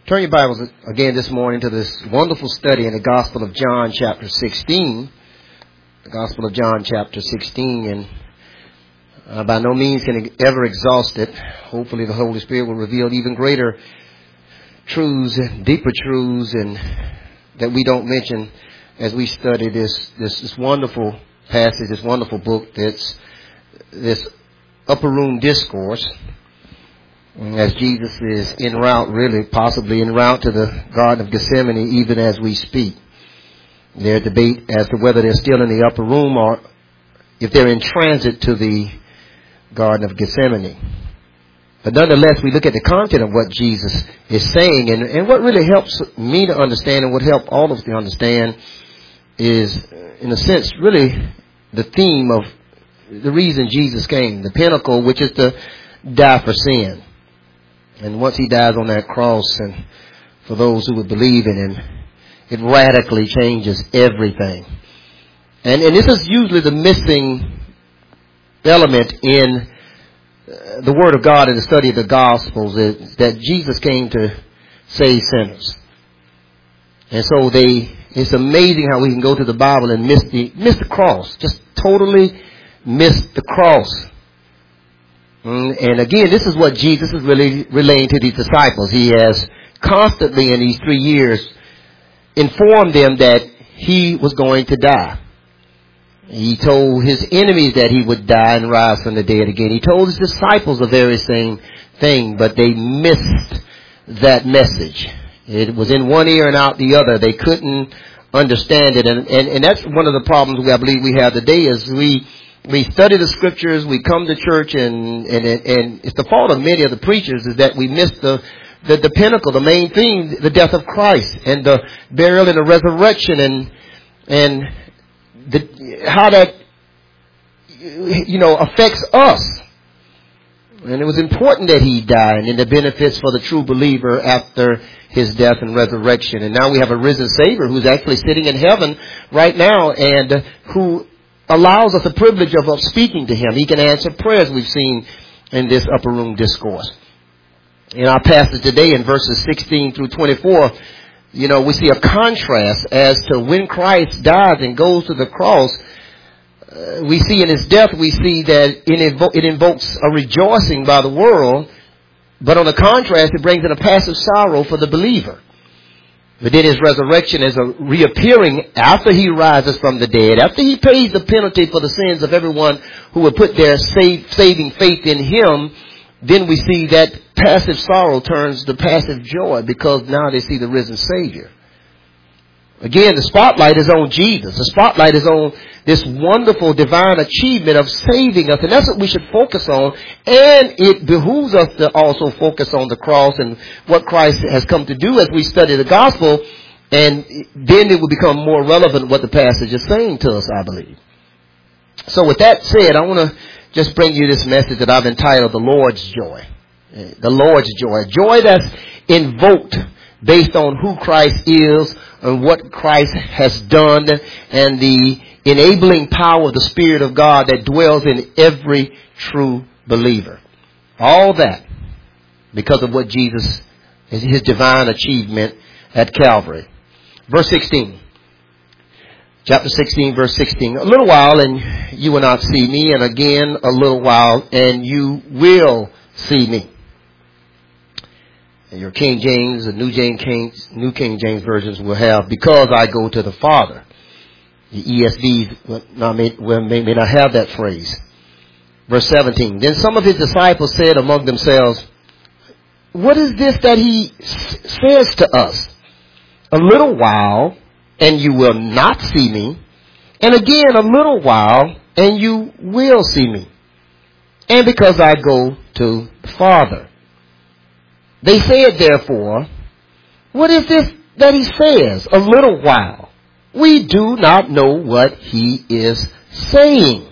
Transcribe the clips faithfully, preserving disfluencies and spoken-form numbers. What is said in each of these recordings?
Turn your Bibles again this morning to this wonderful study in the Gospel of John chapter sixteen. The Gospel of John chapter sixteen, and uh, by no means can it ever exhaust it. Hopefully the Holy Spirit will reveal even greater truths, deeper truths, and that we don't mention as we study this, this, this wonderful passage, this wonderful book that's this upper room discourse. As Jesus is en route, really, possibly en route to the Garden of Gethsemane, even as we speak. There's debate as to whether they're still in the upper room or if they're in transit to the Garden of Gethsemane. But nonetheless, we look at the content of what Jesus is saying, and, and what really helps me to understand and what help all of us to understand is, in a sense, really the theme of the reason Jesus came, the pinnacle, which is to die for sin. And once he dies on that cross, and for those who would believe in him, it radically changes everything. And, and this is usually the missing element in uh, the Word of God and the study of the Gospels, is that Jesus came to save sinners. And so they, it's amazing how we can go to the Bible and miss the, miss the cross, just totally miss the cross. And again, this is what Jesus is really relaying to these disciples. He has constantly in these three years informed them that he was going to die. He told his enemies that he would die and rise from the dead again. He told his disciples the very same thing, but they missed that message. It was in one ear and out the other. They couldn't understand it. And, and, and that's one of the problems we, I believe we have today is we We study the scriptures, we come to church, and, and, and it's the fault of many of the preachers is that we miss the, the, the pinnacle, the main theme, the death of Christ and the burial and the resurrection and, and the, how that, you know, affects us. And it was important that he died and the benefits for the true believer after his death and resurrection. And now we have a risen Savior who's actually sitting in heaven right now and who allows us the privilege of, of speaking to him. He can answer prayers we've seen in this upper room discourse. In our passage today in verses sixteen through twenty-four, you know, we see a contrast as to when Christ dies and goes to the cross. Uh, we see in his death, we see that it, invo- it invokes a rejoicing by the world, but on the contrast, it brings in a passive sorrow for the believer. But then his resurrection is a reappearing after he rises from the dead, after he pays the penalty for the sins of everyone who would put their save, saving faith in him. Then we see that passive sorrow turns to passive joy because now they see the risen Savior. Again, the spotlight is on Jesus. The spotlight is on this wonderful divine achievement of saving us. And that's what we should focus on. And it behooves us to also focus on the cross and what Christ has come to do as we study the gospel. And then it will become more relevant what the passage is saying to us, I believe. So with that said, I want to just bring you this message that I've entitled The Lord's Joy. The Lord's Joy. Joy that's invoked based on who Christ is and what Christ has done and the enabling power of the Spirit of God that dwells in every true believer. All that because of what Jesus, his divine achievement at Calvary. Verse sixteen. Chapter sixteen, verse sixteen. A little while and you will not see me, and again a little while and you will see me. And your King James, the New James King, New King James versions will have, because I go to the Father. The E S V may, may, may not have that phrase. Verse seventeen. Then some of his disciples said among themselves, what is this that he s- says to us? A little while and you will not see me. And again a little while and you will see me. And because I go to the Father. They said, therefore, what is this that he says? A little while. We do not know what he is saying.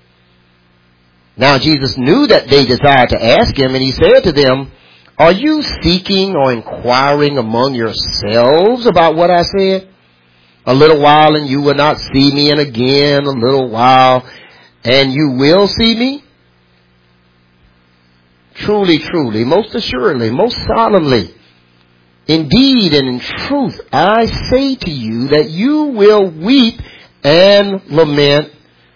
Now Jesus knew that they desired to ask him, and he said to them, are you seeking or inquiring among yourselves about what I said? A little while and you will not see me, and again a little while and you will see me? Truly, truly, most assuredly, most solemnly, Indeed and in truth, I say to you that you will weep and lament,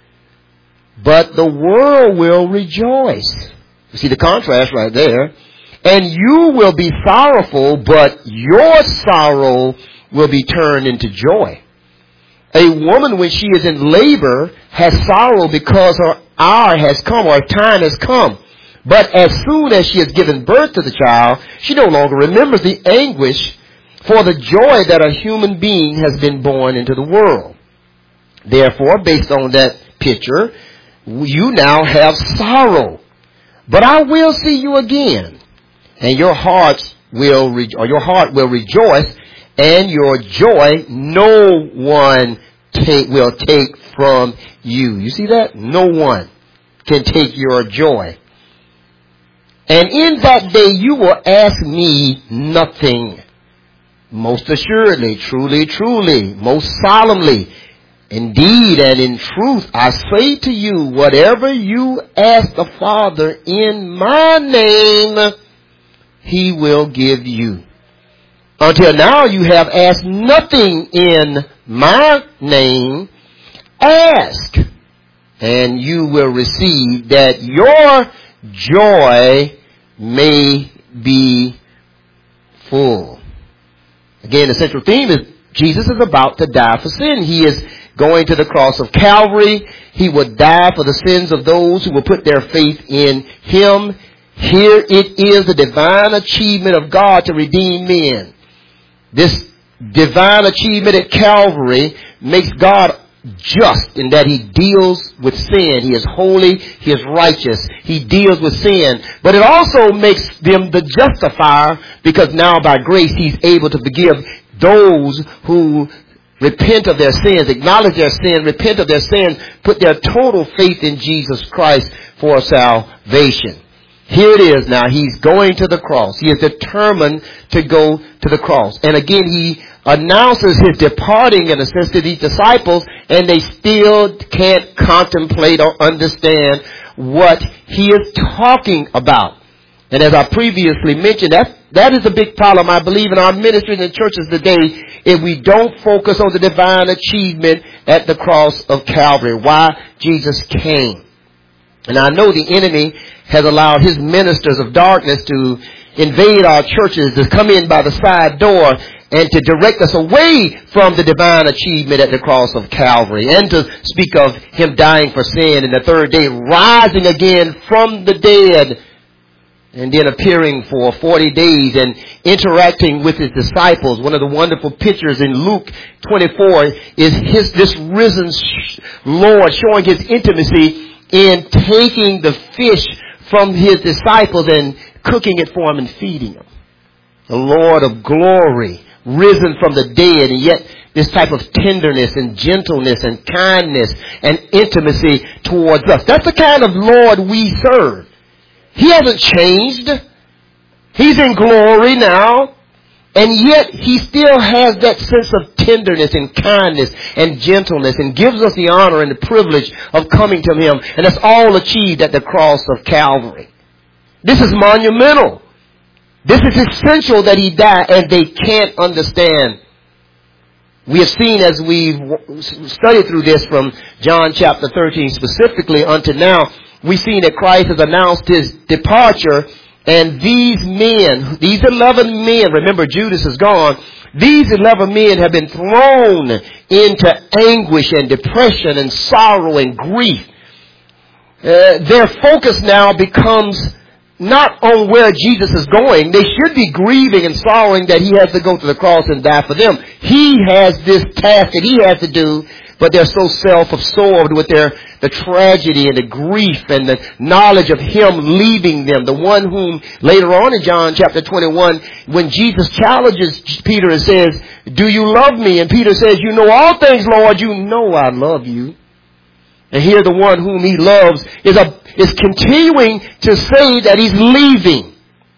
but the world will rejoice. You see the contrast right there. And you will be sorrowful, but your sorrow will be turned into joy. A woman, when she is in labor, has sorrow because her hour has come, or her time has come. But as soon as she has given birth to the child, she no longer remembers the anguish for the joy that a human being has been born into the world. Therefore, based on that picture, you now have sorrow. But I will see you again, and your hearts will re- or your heart will rejoice, and your joy no one take, will take from you. You see that? No one can take your joy. And in that day you will ask me nothing. Most assuredly, truly, truly, most solemnly, indeed and in truth, I say to you, whatever you ask the Father in my name, He will give you. Until now you have asked nothing in my name. Ask, and you will receive, that your joy may be full. Again, the central theme is Jesus is about to die for sin. He is going to the cross of Calvary. He would die for the sins of those who will put their faith in Him. Here it is the divine achievement of God to redeem men. This divine achievement at Calvary makes God just in that He deals with sin. He is holy. He is righteous. He deals with sin. But it also makes them the justifier, because now by grace He's able to forgive those who repent of their sins, acknowledge their sin, repent of their sin, put their total faith in Jesus Christ for salvation. Here it is now. He's going to the cross. He is determined to go to the cross. And again, He announces His departing in a sense to these disciples, and they still can't contemplate or understand what He is talking about. And as I previously mentioned, that, that is a big problem, I believe, in our ministries and churches today, if we don't focus on the divine achievement at the cross of Calvary, why Jesus came. And I know the enemy has allowed his ministers of darkness to invade our churches, to come in by the side door and to direct us away from the divine achievement at the cross of Calvary, and to speak of Him dying for sin and the third day rising again from the dead, and then appearing for forty days and interacting with His disciples. One of the wonderful pictures in Luke twenty-four is his, this risen Lord showing His intimacy in taking the fish from His disciples and cooking it for them and feeding them. The Lord of glory, risen from the dead, and yet this type of tenderness and gentleness and kindness and intimacy towards us. That's the kind of Lord we serve. He hasn't changed. He's in glory now. And yet He still has that sense of tenderness and kindness and gentleness, and gives us the honor and the privilege of coming to Him. And that's all achieved at the cross of Calvary. This is monumental. This is essential that He die, and they can't understand. We have seen, as we've studied through this from John chapter thirteen specifically unto now, we've seen that Christ has announced His departure. And these men, these eleven men, remember Judas is gone, these eleven men have been thrown into anguish and depression and sorrow and grief. Uh, their focus now becomes not on where Jesus is going. They should be grieving and sorrowing that He has to go to the cross and die for them. He has this task that He has to do, but they're so self-absorbed with their the tragedy and the grief and the knowledge of Him leaving them. The one whom later on in John chapter twenty-one, when Jesus challenges Peter and says, "Do you love me?" And Peter says, "You know all things, Lord. You know I love you." And here the one whom He loves is a, is continuing to say that He's leaving.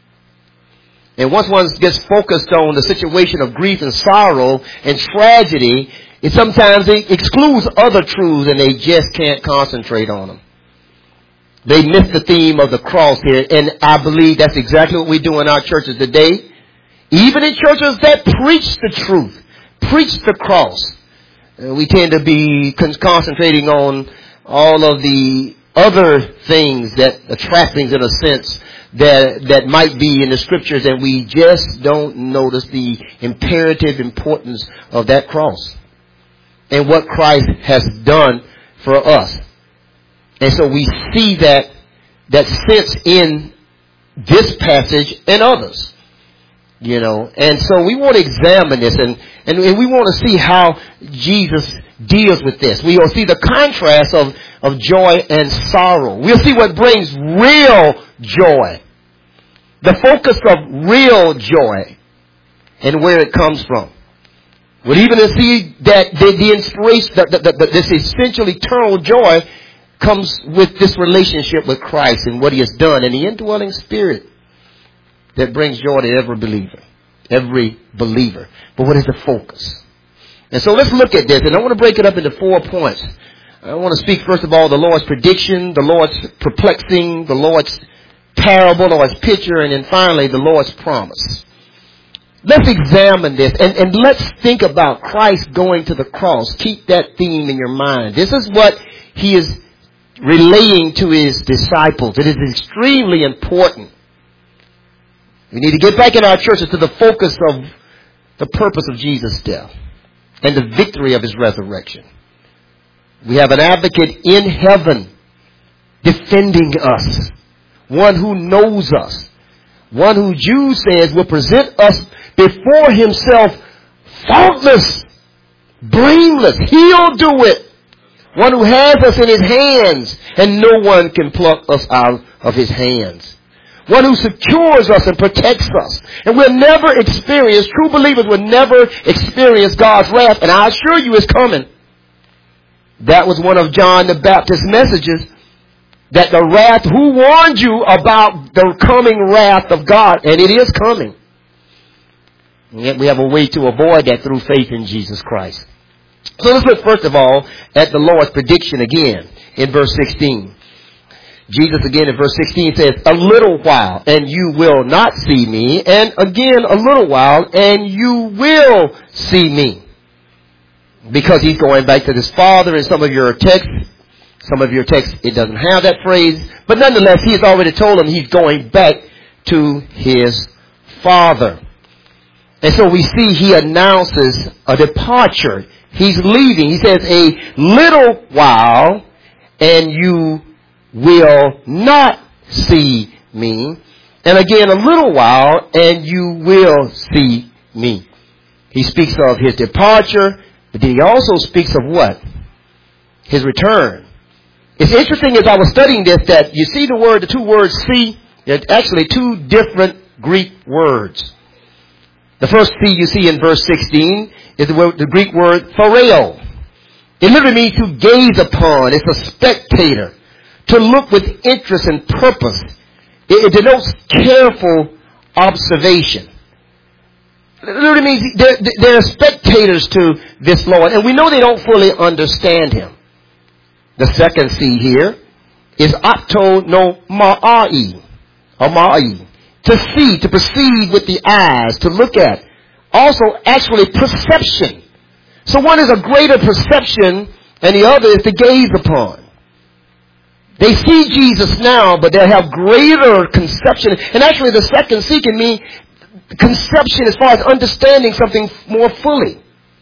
And once one gets focused on the situation of grief and sorrow and tragedy, it sometimes it excludes other truths, and they just can't concentrate on them. They miss the theme of the cross here, and I believe that's exactly what we do in our churches today. Even in churches that preach the truth, preach the cross, uh, we tend to be con- concentrating on all of the other things that, the trappings in a sense, that, that might be in the scriptures, and we just don't notice the imperative importance of that cross and what Christ has done for us. And so we see that, that sense in this passage and others. You know, and so we want to examine this, and, and, and we want to see how Jesus deals with this. We will see the contrast of, of joy and sorrow. We'll see what brings real joy. The focus of real joy and where it comes from. We'll even see that the, the inspiration, that the, the, the, this essential eternal joy comes with this relationship with Christ and what He has done, and the indwelling Spirit that brings joy to every believer. Every believer. But what is the focus? And so let's look at this. And I want to break it up into four points. I want to speak first of all the Lord's prediction, the Lord's perplexing, the Lord's parable, the Lord's picture, and then finally the Lord's promise. Let's examine this, and, and let's think about Christ going to the cross. Keep that theme in your mind. This is what He is relaying to His disciples. It is extremely important. We need to get back in our churches to the focus of the purpose of Jesus' death and the victory of His resurrection. We have an advocate in heaven defending us. One who knows us. One who Jude says will present us before Himself faultless, blameless. He'll do it. One who has us in His hands, and no one can pluck us out of His hands. One who secures us and protects us. And we'll never experience, true believers will never experience God's wrath. And I assure you it's coming. That was one of John the Baptist's messages. That the wrath, who warned you about the coming wrath of God? And it is coming. And yet we have a way to avoid that through faith in Jesus Christ. So let's look first of all at the Lord's prediction again in verse sixteen. Jesus again in verse sixteen says, a little while and you will not see me. And again, a little while and you will see me. Because He's going back to His Father. In some of your texts, some of your texts, it doesn't have that phrase. But nonetheless, He has already told them He's going back to His Father. And so we see He announces a departure. He's leaving. He says, a little while and you will not see me. And again, a little while and you will see me. He speaks of His departure, but then He also speaks of what? His return. It's interesting as I was studying this that you see the word, the two words see, they're actually two different Greek words. The first see you see in verse sixteen is the, word, the Greek word phoreo. It literally means to gaze upon. It's a spectator. To look with interest and purpose. It, it denotes careful observation. It literally means they're, they're spectators to this Lord. And we know they don't fully understand Him. The second C here is opto no ma'ai. Or ma'ai. To see, to perceive with the eyes, to look at. Also, actually, perception. So one is a greater perception, and the other is to gaze upon. They see Jesus now, but they'll have greater conception. And actually, the second C can mean conception as far as understanding something more fully.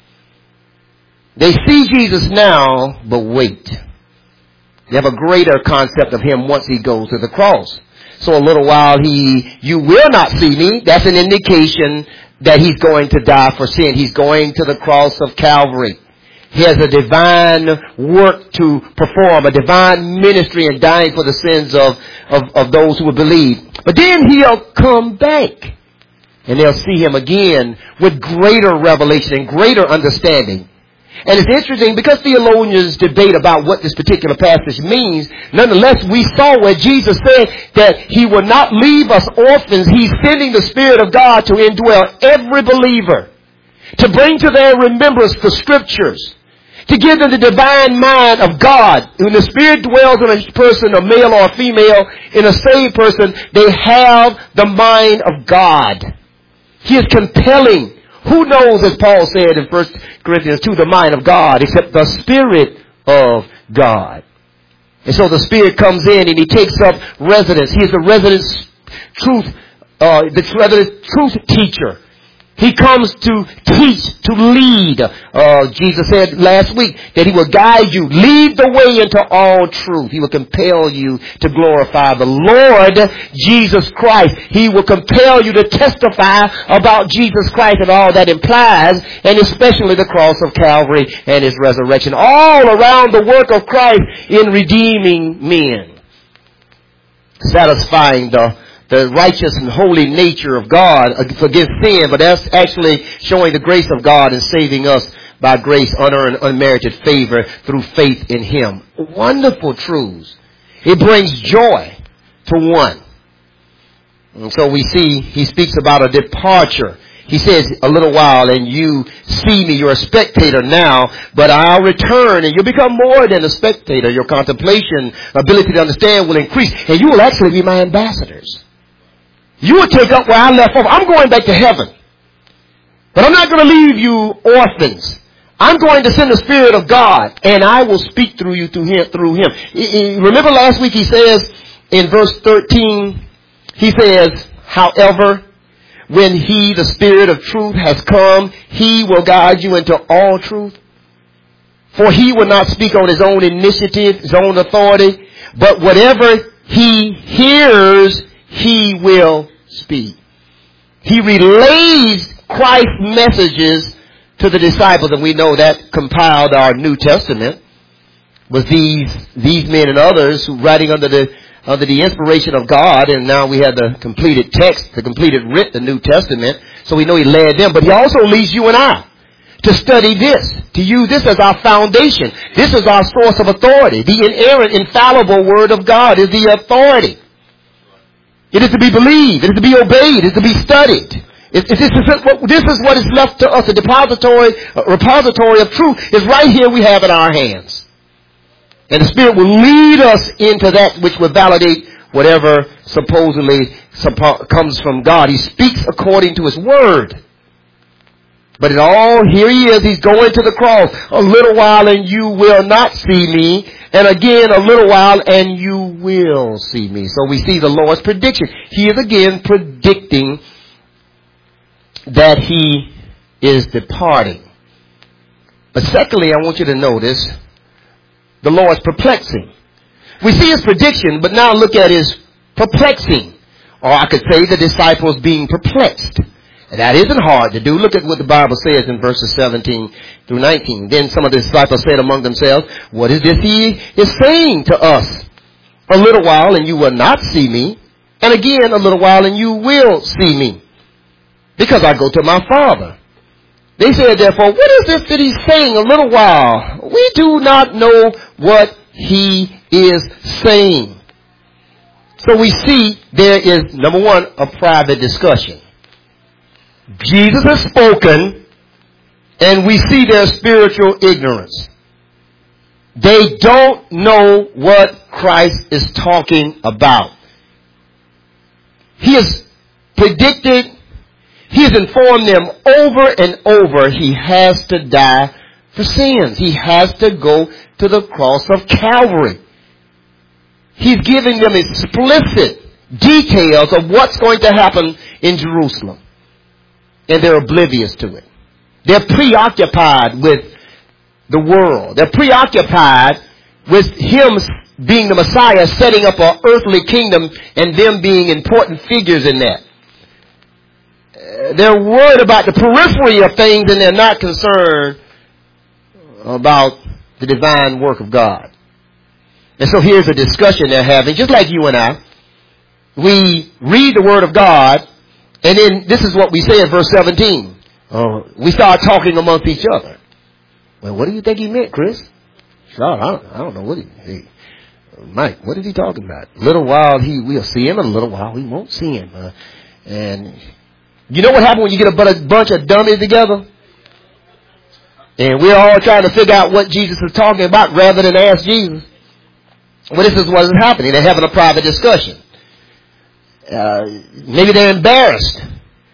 They see Jesus now, but wait. They have a greater concept of Him once He goes to the cross. So a little while he, you will not see me. That's an indication that He's going to die for sin. He's going to the cross of Calvary. He has a divine work to perform, a divine ministry in dying for the sins of, of, of those who will believe. But then He'll come back. And they'll see Him again with greater revelation and greater understanding. And it's interesting because theologians debate about what this particular passage means. Nonetheless, we saw where Jesus said that He will not leave us orphans. He's sending the Spirit of God to indwell every believer, to bring to their remembrance the Scriptures, to give them the divine mind of God. When the Spirit dwells in a person, a male or a female, in a saved person, they have the mind of God. He is compelling. Who knows, as Paul said in First Corinthians two, the mind of God, except the Spirit of God. And so the Spirit comes in and he takes up residence. He is the resident truth, uh, the resident truth teacher. He comes to teach, to lead. Uh, Jesus said last week that he will guide you, lead the way into all truth. He will compel you to glorify the Lord Jesus Christ. He will compel you to testify about Jesus Christ and all that implies, and especially the cross of Calvary and his resurrection. All around the work of Christ in redeeming men. Satisfying the The righteous and holy nature of God against sin, but that's actually showing the grace of God and saving us by grace, unearned, unmerited favor through faith in him. Wonderful truths. It brings joy to one. And so we see he speaks about a departure. He says, a little while and you see me, you're a spectator now, but I'll return and you'll become more than a spectator. Your contemplation, ability to understand will increase, and you will actually be my ambassadors. You will take up where I left off. I'm going back to heaven. But I'm not going to leave you orphans. I'm going to send the Spirit of God, and I will speak through you through him. Through him. Remember last week he says in verse thirteen, he says, however, when he, the Spirit of truth, has come, he will guide you into all truth. For he will not speak on his own initiative, his own authority, but whatever he hears, he will speak. He relays Christ's messages to the disciples, and we know that compiled our New Testament was these these men and others who writing under the under the inspiration of God, and now we have the completed text, the completed writ, the New Testament. So we know he led them, but he also leads you and I to study this, to use this as our foundation. This is our source of authority. The inerrant, infallible Word of God is the authority. It is to be believed. It is to be obeyed. It is to be studied. It, it, this, is, this is what is left to us. A depository, a repository of truth is right here we have in our hands. And the Spirit will lead us into that which will validate whatever supposedly suppo- comes from God. He speaks according to His Word. But in all, here he is. He's going to the cross. A little while and you will not see me. And again, a little while and you will see me. So we see the Lord's prediction. He is again predicting that he is departing. But secondly, I want you to notice the Lord's perplexing. We see his prediction, but now look at his perplexing. Or I could say the disciples being perplexed. And that isn't hard to do. Look at what the Bible says in verses seventeen through nineteen. Then some of the disciples said among themselves, what is this he is saying to us? A little while and you will not see me. And again, a little while and you will see me. Because I go to my Father. They said, therefore, what is this that he's saying? A little while. We do not know what he is saying. So we see there is, number one, a private discussion. Jesus has spoken, and we see their spiritual ignorance. They don't know what Christ is talking about. He has predicted, he has informed them over and over he has to die for sins. He has to go to the cross of Calvary. He's giving them explicit details of what's going to happen in Jerusalem. And they're oblivious to it. They're preoccupied with the world. They're preoccupied with him being the Messiah, setting up an earthly kingdom, and them being important figures in that. Uh, they're worried about the periphery of things, and they're not concerned about the divine work of God. And so here's a discussion they're having, just like you and I. We read the Word of God, and then this is what we say in verse seventeen. Oh, we start talking amongst each other. Well, what do you think he meant, Chris? God, I don't, I don't know what he, he Mike, what is he talking about? A little while he will see him, and a little while we won't see him. Uh, and you know what happens when you get a bunch of dummies together? And we're all trying to figure out what Jesus is talking about rather than ask Jesus. Well, this is what is happening. They're having a private discussion. Uh, maybe they're embarrassed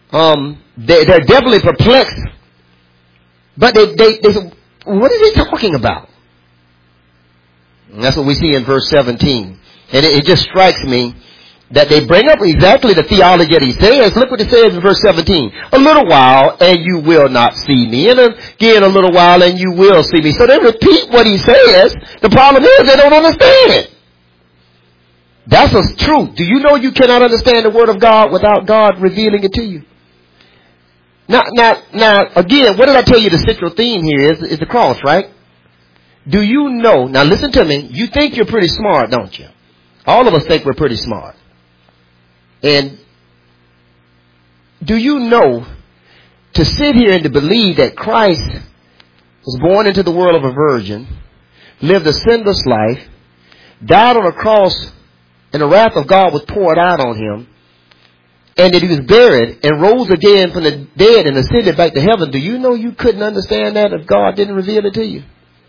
Um, they, they're definitely perplexed. But they, they, they say, what are they talking about? And that's what we see in verse seventeen. And it, it just strikes me that they bring up exactly the theology that he says. Look what it says in verse seventeen. A little while and you will not see me. And again a little while and you will see me. So they repeat what he says. The problem is they don't understand it. That's the truth. Do you know you cannot understand the word of God without God revealing it to you? Now, now, now, again, what did I tell you the central theme here is, is the cross, right? Do you know, now listen to me, you think you're pretty smart, don't you? All of us think we're pretty smart. And do you know to sit here and to believe that Christ was born into the world of a virgin, lived a sinless life, died on a cross, and the wrath of God was poured out on him, and that he was buried and rose again from the dead and ascended back to heaven? Do you know you couldn't understand that if God didn't reveal it to you?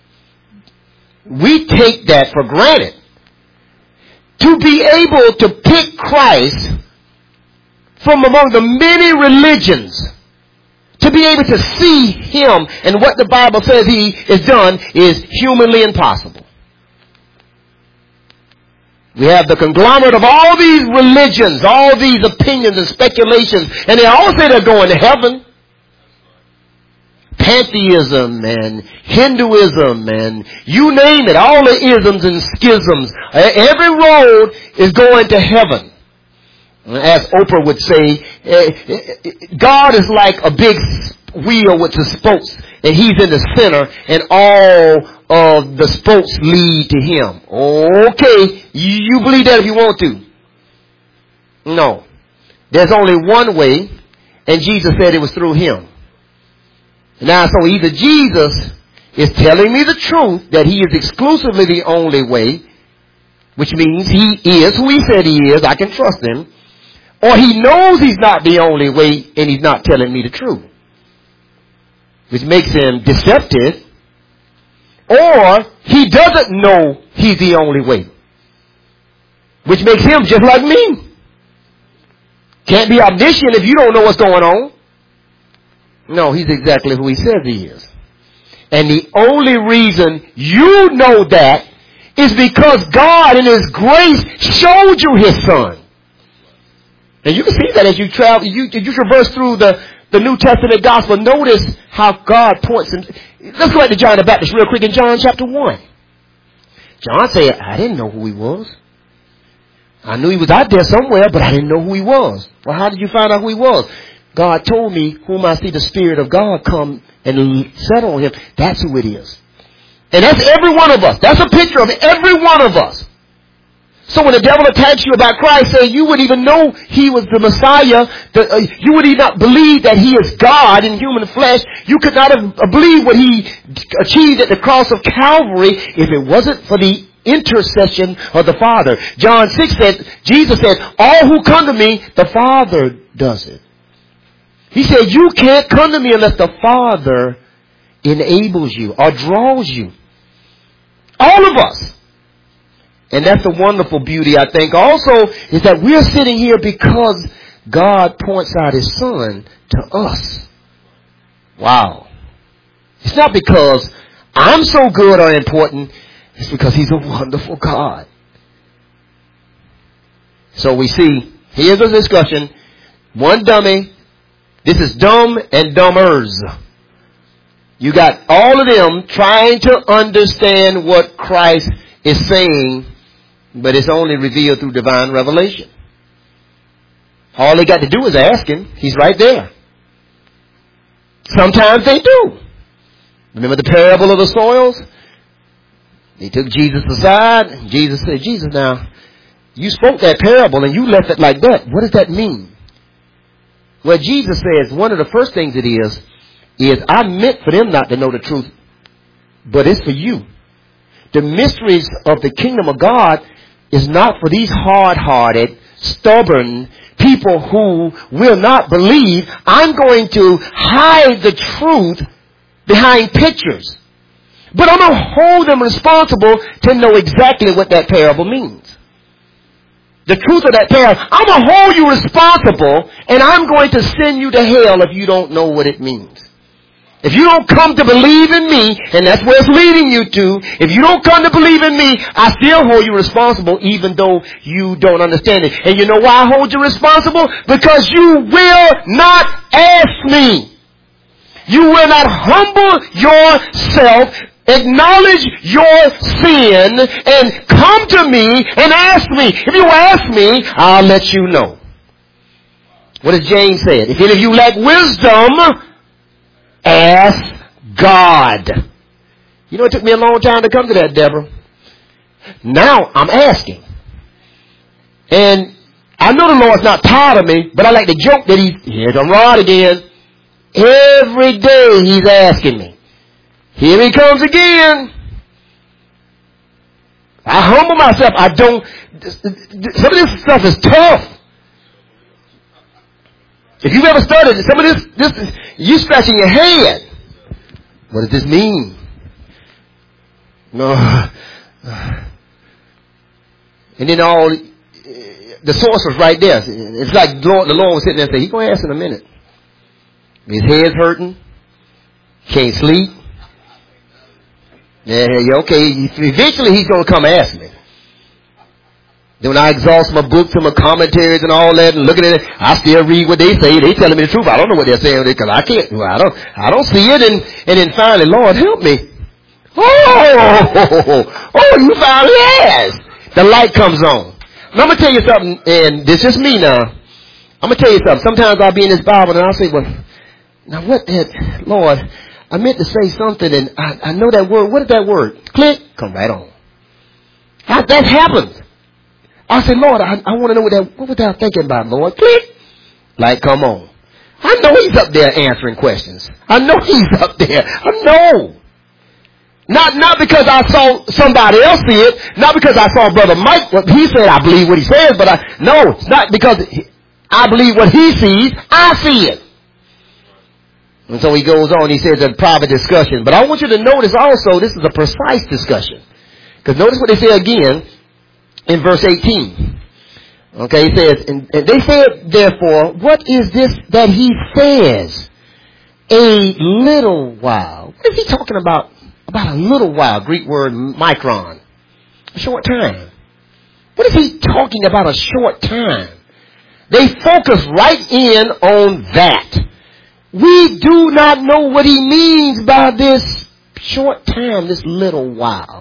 We take that for granted. To be able to pick Christ from among the many religions, to be able to see him and what the Bible says he has done is humanly impossible. We have the conglomerate of all these religions, all these opinions and speculations, and they all say they're going to heaven. Pantheism and Hinduism and you name it, all the isms and schisms. Every road is going to heaven. As Oprah would say, God is like a big wheel with the spokes, and he's in the center, and all of the spokes lead to him. Okay, you believe that if you want to. No. There's only one way, and Jesus said it was through him. Now, so either Jesus is telling me the truth, that he is exclusively the only way, which means he is who he said he is, I can trust him, or he knows he's not the only way and he's not telling me the truth, which makes him deceptive, or he doesn't know he's the only way, which makes him just like me. Can't be omniscient if you don't know what's going on. No, he's exactly who he says he is. And the only reason you know that is because God in his grace showed you his son. And you can see that as you travel, you, you traverse through the, the New Testament gospel. Notice how God points him. Let's go back to John the Baptist real quick in John chapter one. John said, I didn't know who he was. I knew he was out there somewhere, but I didn't know who he was. Well, how did you find out who he was? God told me, whom I see the Spirit of God come and settle on him. That's who it is. And that's every one of us. That's a picture of every one of us. So when the devil attacks you about Christ, saying you wouldn't even know he was the Messiah, the, uh, you would even not believe that he is God in human flesh, you could not have believed what he achieved at the cross of Calvary if it wasn't for the intercession of the Father. John six says, Jesus says, all who come to me, the Father does it. He said, you can't come to me unless the Father enables you or draws you. All of us. And that's the wonderful beauty, I think, also, is that we're sitting here because God points out his son to us. Wow. It's not because I'm so good or important. It's because he's a wonderful God. So we see, here's a discussion. One dummy. This is dumb and dumbers. You got all of them trying to understand what Christ is saying, but it's only revealed through divine revelation. All they got to do is ask him. He's right there. Sometimes they do. Remember the parable of the soils? They took Jesus aside, and Jesus said, Jesus, now, you spoke that parable and you left it like that. What does that mean? Well, Jesus says one of the first things it is, is I meant for them not to know the truth, but it's for you. The mysteries of the kingdom of God is not for these hard-hearted, stubborn people who will not believe. I'm going to hide the truth behind pictures. But I'm going to hold them responsible to know exactly what that parable means. The truth of that tale, I'm going to hold you responsible, and I'm going to send you to hell if you don't know what it means. If you don't come to believe in me, and that's where it's leading you to, if you don't come to believe in me, I still hold you responsible even though you don't understand it. And you know why I hold you responsible? Because you will not ask me. You will not humble yourself, acknowledge your sin, and come to me and ask me. If you ask me, I'll let you know. What does James say? If any of you lack wisdom, ask God. You know, it took me a long time to come to that, Deborah. Now I'm asking. And I know the Lord's not tired of me, but I like to joke that he's, here's a rod again. Every day he's asking me. Here he comes again. I humble myself. I don't, some of this stuff is tough. If you've ever studied some of this, this is, you scratching your head. What does this mean? No. And then all, the source was right there. It's like the Lord, the Lord was sitting there and saying, he's going to ask in a minute. His head's hurting. Can't sleep. Yeah, okay. Eventually he's going to come ask me. Then when I exhaust my books and my commentaries and all that and looking at it, I still read what they say. They telling me the truth. I don't know what they're saying because I can't. Well, I don't. I don't see it. And and then finally, Lord, help me. Oh, oh, you finally asked. The light comes on. Now I'm gonna tell you something, and this is me now. I'm gonna tell you something. Sometimes I'll be in this Bible and I'll say, well, now what that, Lord, I meant to say something and I, I know that word. What is that word? Click. Come right on. How, that happens. I said, Lord, I, I want to know what that, what was that thinking about, Lord? Click. Like, come on. I know he's up there answering questions. I know he's up there. I know. Not, not because I saw somebody else see it. Not because I saw Brother Mike. What he said, I believe what he says, but I, no, it's not because I believe what he sees. I see it. And so he goes on, he says a private discussion. But I want you to notice also, this is a precise discussion. Because notice what they say again. In verse eighteen, okay, it says, and, and they said, therefore, what is this that he says? A little while. What is he talking about? About a little while. Greek word micron. A short time. What is he talking about a short time? They focus right in on that. We do not know what he means by this short time, this little while.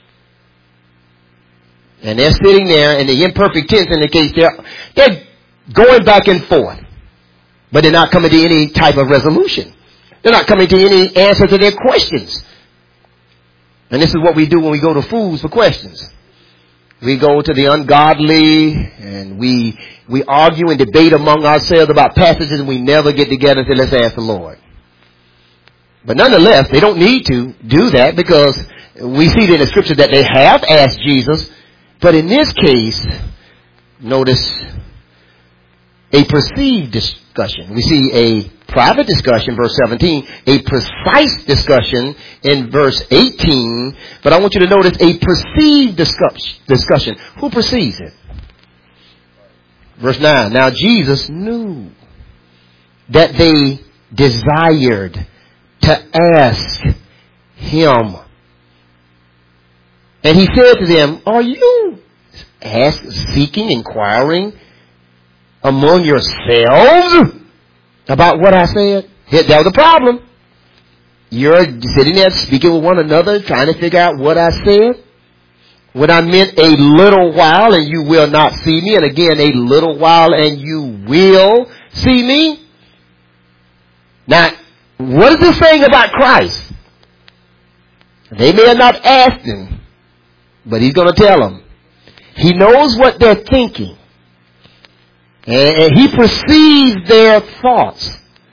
And they're sitting there, and the imperfect tense indicates they're, they're going back and forth. But they're not coming to any type of resolution. They're not coming to any answer to their questions. And this is what we do when we go to fools for questions. We go to the ungodly, and we we argue and debate among ourselves about passages, and we never get together and say, let's ask the Lord. But nonetheless, they don't need to do that because we see in the scripture that they have asked Jesus. But in this case, notice a perceived discussion. We see a private discussion, verse seventeen, a precise discussion in verse eighteen. But I want you to notice a perceived discussion. Who perceives it? Verse nine. Now Jesus knew that they desired to ask him. And he said to them, are you ask, seeking, inquiring among yourselves about what I said? That was the problem. You're sitting there speaking with one another, trying to figure out what I said. When I meant a little while and you will not see me, and again a little while and you will see me. Now, what is this saying about Christ? They may have not asked him, but he's going to tell them. He knows what they're thinking. And he perceives their thoughts.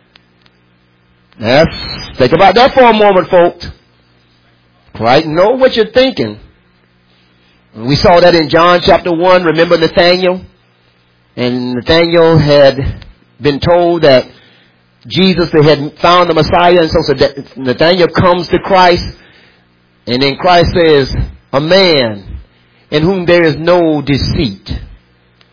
Let's think about that for a moment, folks. Right? Know what you're thinking. We saw that in John chapter one. Remember Nathanael? And Nathanael had been told that Jesus had found the Messiah. And so Nathanael comes to Christ. And then Christ says, a man in whom there is no deceit.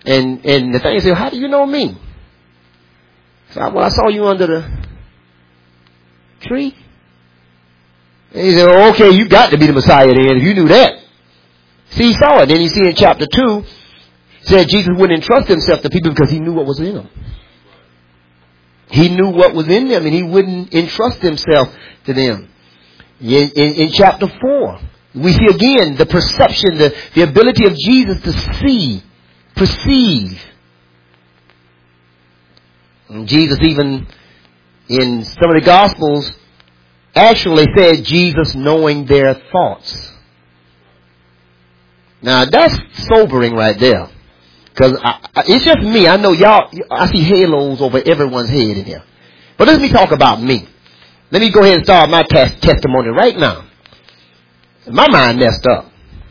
And and the thing said, how do you know me? So I, well, I saw you under the tree. And he said, well, okay, you got to be the Messiah then if you knew that. See, he saw it. Then you see in chapter two, said Jesus wouldn't entrust himself to people because he knew what was in them. He knew what was in them and he wouldn't entrust himself to them. In, in, in chapter four, we see again the perception, the, the ability of Jesus to see, perceive. And Jesus even in some of the Gospels actually said Jesus knowing their thoughts. Now that's sobering right there. Because it's just me. I know y'all, I see halos over everyone's head in here. But let me talk about me. Let me go ahead and start my tes- testimony right now. My mind messed up.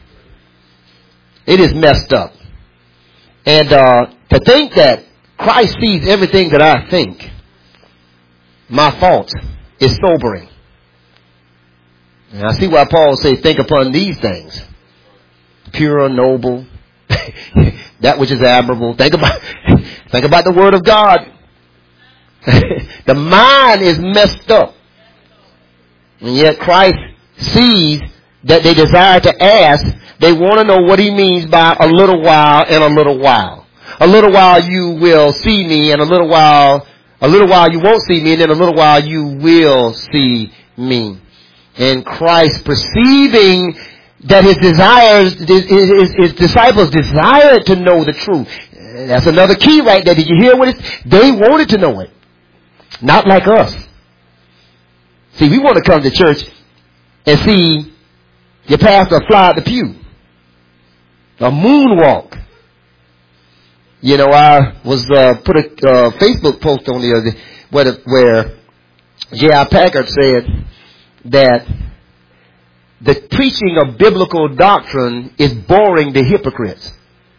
It is messed up. And uh, to think that Christ sees everything that I think, my thoughts, is sobering. And I see why Paul says, think upon these things. Pure, noble, that which is admirable. Think about, think about the word of God. The mind is messed up. And yet Christ sees that they desire to ask. They want to know what he means by a little while and a little while. A little while you will see me and a little while, a little while you won't see me and then a little while you will see me. And Christ perceiving that his desires, his, his, his disciples desired to know the truth. That's another key right there. Did you hear what it? They wanted to know it. Not like us. See, we want to come to church and see your pastor fly out the pew. A moonwalk. You know, I was uh, put a uh, Facebook post on the other where, where J I Packard said that the preaching of biblical doctrine is boring to hypocrites.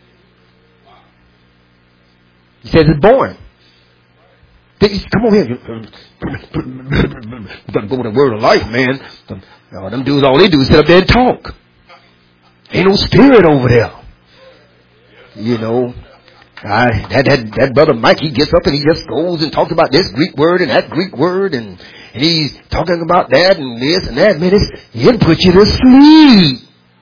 He says it's boring. Come over here. You got to go with the word of life, man. Oh, them dudes, all they do is sit up there and talk. Ain't no spirit over there. You know, I, that, that, that brother Mike, he gets up and he just goes and talks about this Greek word and that Greek word and, and he's talking about that and this and that. Man, it's, it'll put you to sleep.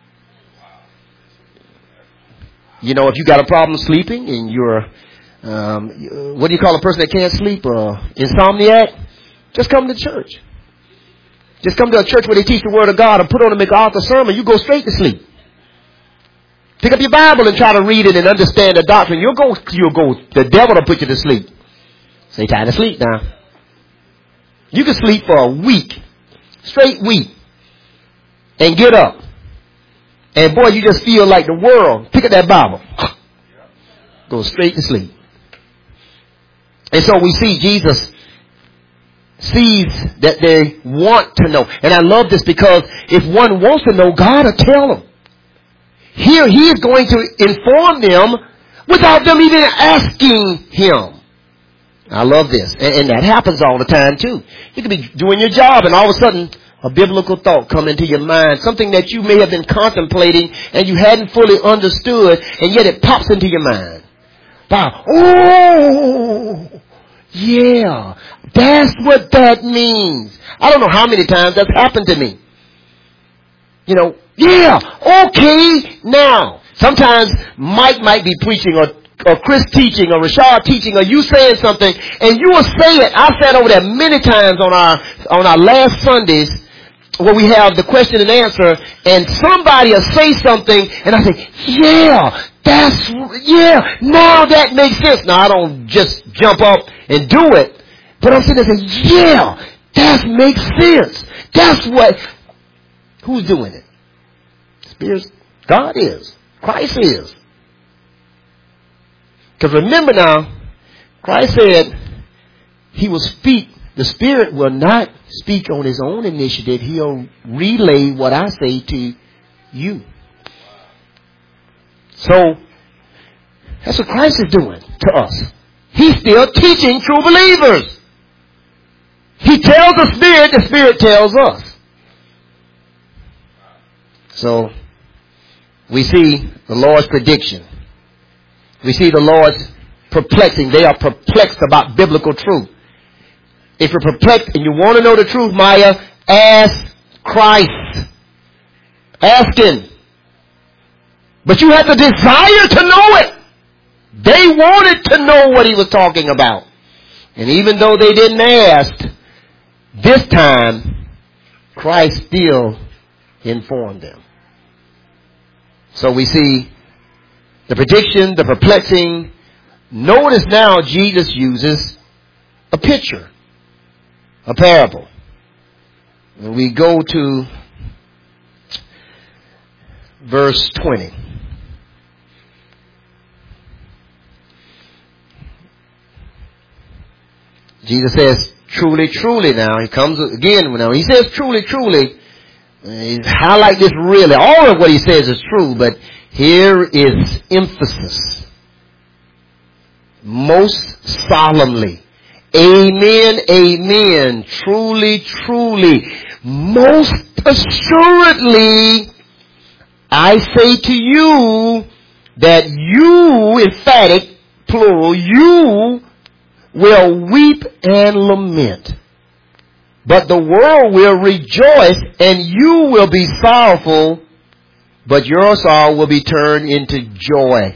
You know, if you got a problem sleeping and you're, um, what do you call a person that can't sleep? Uh, insomniac? Just come to church. Just come to a church where they teach the word of God and put on a MacArthur sermon. You go straight to sleep. Pick up your Bible and try to read it and understand the doctrine. You'll go, you'll go, the devil will put you to sleep. Say, time to sleep now. You can sleep for a week, straight week, and get up. And boy, you just feel like the world. Pick up that Bible. Go straight to sleep. And so we see Jesus sees that they want to know. And I love this because if one wants to know, God will tell them. Here he is going to inform them without them even asking him. I love this. And, and that happens all the time too. You could be doing your job and all of a sudden a biblical thought come into your mind. Something that you may have been contemplating and you hadn't fully understood and yet it pops into your mind. Wow. Oh, yeah. That's what that means. I don't know how many times that's happened to me. You know, yeah, okay, now. Sometimes Mike might be preaching or, or Chris teaching or Rashad teaching or you saying something and you will say it. I've sat over there many times on our, on our last Sundays where we have the question and answer and somebody will say something and I say, yeah, that's, yeah, now that makes sense. Now I don't just jump up and do it, but I'm sitting there saying, yeah, that makes sense. That's what, who's doing it? Spirit, God is. Christ is. Because remember now, Christ said he will speak. The Spirit will not speak on his own initiative. He'll relay what I say to you. So, that's what Christ is doing to us. He's still teaching true believers. He tells the Spirit, the Spirit tells us. So, we see the Lord's prediction. We see the Lord's perplexing. They are perplexed about biblical truth. If you're perplexed and you want to know the truth, Maya, ask Christ. Ask Him. But you have the desire to know it. They wanted to know what He was talking about. And even though they didn't ask, this time, Christ still informed them. So we see the prediction, the perplexing. Notice now Jesus uses a picture, a parable. And we go to verse twenty. Jesus says, truly, truly now. He comes again now. He says, truly, truly. He highlight this really. All of what he says is true, but here is emphasis. Most solemnly. Amen, amen. Truly, truly. Most assuredly, I say to you that you, emphatic, plural, you will weep and lament. But the world will rejoice and you will be sorrowful, but your sorrow will be turned into joy.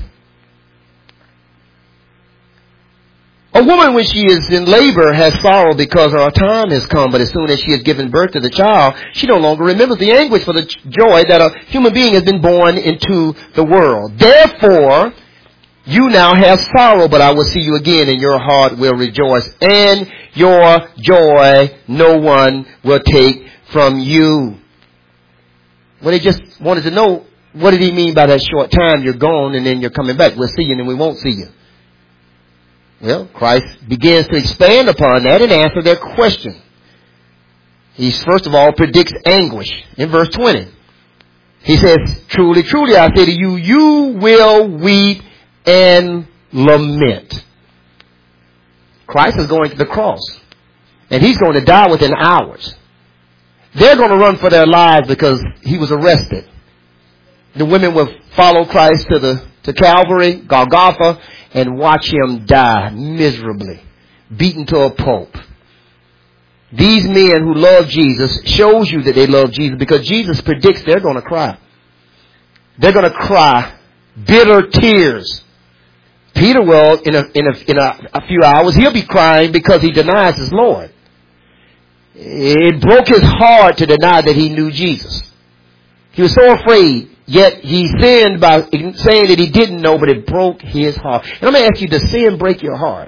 A woman, when she is in labor, has sorrow because her time has come, but as soon as she has given birth to the child, she no longer remembers the anguish for the joy that a human being has been born into the world. Therefore, you now have sorrow, but I will see you again, and your heart will rejoice, and your joy no one will take from you. Well, they just wanted to know, what did he mean by that short time? You're gone, and then you're coming back. We'll see you, and then we won't see you. Well, Christ begins to expand upon that and answer their question. He first of all predicts anguish in verse twenty. He says, truly, truly, I say to you, you will weep and lament. Christ is going to the cross, and he's going to die within hours. They're going to run for their lives because he was arrested. The women will follow Christ to the to Calvary, Golgotha, and watch him die miserably, beaten to a pulp. These men who love Jesus shows you that they love Jesus because Jesus predicts they're going to cry. They're going to cry bitter tears. Peter will, in a, in a, in a, a few hours, he'll be crying because he denies his Lord. It broke his heart to deny that he knew Jesus. He was so afraid. Yet he sinned by saying that he didn't know, but it broke his heart. And I'm going to ask you, does sin break your heart?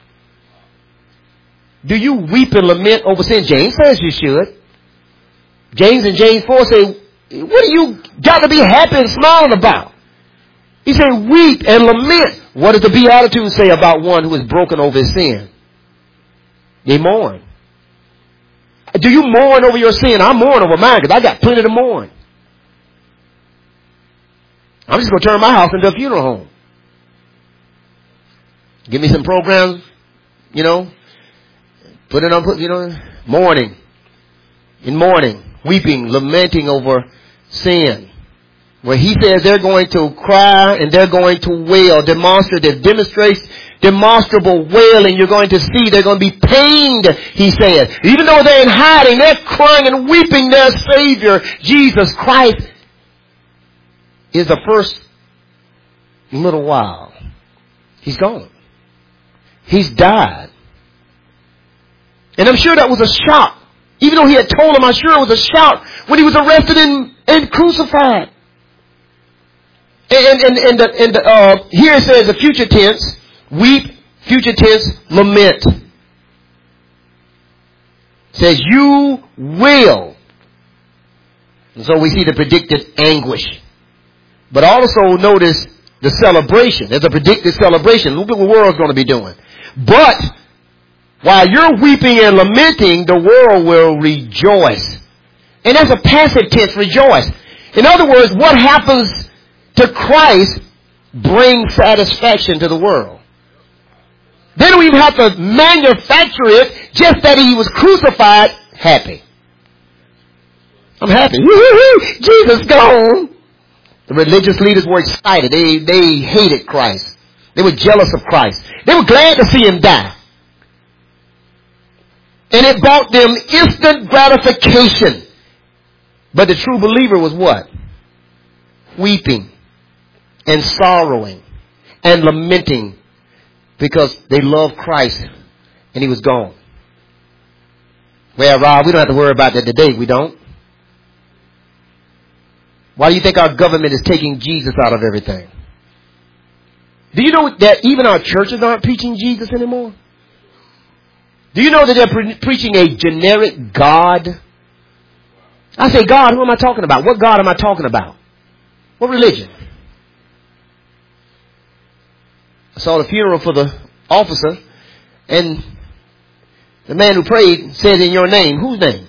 Do you weep and lament over sin? James says you should. James and James four say, what do you got to be happy and smiling about? He said, weep and lament. What does the Beatitudes say about one who is broken over his sin? They mourn. Do you mourn over your sin? I mourn over mine because I got plenty to mourn. I'm just going to turn my house into a funeral home. Give me some programs, you know. Put it on, you know, mourning. In mourning, weeping, lamenting over sin. Where he says they're going to cry and they're going to wail. Demonstrative, demonstrates, demonstrable wailing. You're going to see they're going to be pained, he says. Even though they're in hiding, they're crying and weeping their Savior, Jesus Christ. Is the first little while. He's gone. He's died. And I'm sure that was a shock. Even though he had told him, I'm sure it was a shock when he was arrested and, and crucified. And, and, and, the, and the, uh, here it says the future tense, weep, future tense, lament. It says you will. And so we see the predicted anguish. But also notice the celebration. There's a predicted celebration. Look at what the world's going to be doing. But while you're weeping and lamenting, the world will rejoice. And that's a passive tense, rejoice. In other words, what happens to Christ brings satisfaction to the world. They don't even have to manufacture it, just that he was crucified, happy. I'm happy. Jesus gone. The religious leaders were excited. They, they hated Christ. They were jealous of Christ. They were glad to see him die. And it brought them instant gratification. But the true believer was what? Weeping and sorrowing and lamenting because they loved Christ and he was gone. Well, Rob, we don't have to worry about that today. We don't. Why do you think our government is taking Jesus out of everything? Do you know that even our churches aren't preaching Jesus anymore? Do you know that they're pre- preaching a generic God? I say, God, who am I talking about? What God am I talking about? What religion? I saw the funeral for the officer, and the man who prayed said, in your name. Whose name?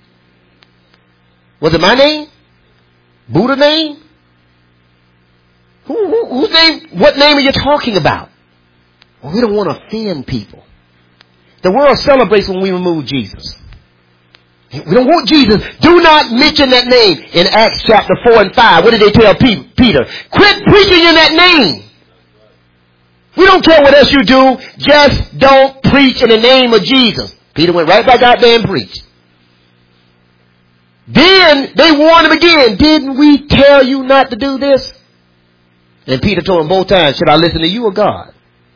Was it my name? Buddha name? Who, who, whose name? What name are you talking about? Well, we don't want to offend people. The world celebrates when we remove Jesus. We don't want Jesus. Do not mention that name. In Acts chapter four and five, what did they tell Peter? Quit preaching in that name. We don't care what else you do. Just don't preach in the name of Jesus. Peter went right back out there and preached. Then they warned him again. Didn't we tell you not to do this? And Peter told him both times, should I listen to you or God?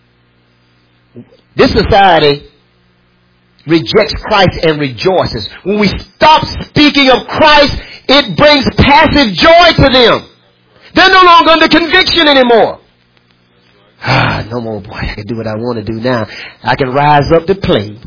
This society rejects Christ and rejoices. When we stop speaking of Christ, it brings passive joy to them. They're no longer under conviction anymore. Ah, no more, boy, I can do what I want to do now. I can rise up to play.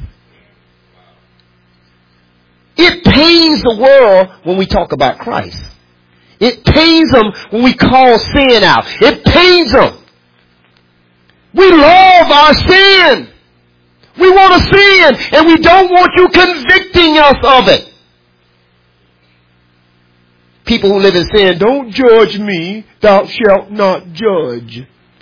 It pains the world when we talk about Christ. It pains them when we call sin out. It pains them. We love our sin. We want to sin, and we don't want you convicting us of it. People who live in sin, don't judge me, thou shalt not judge.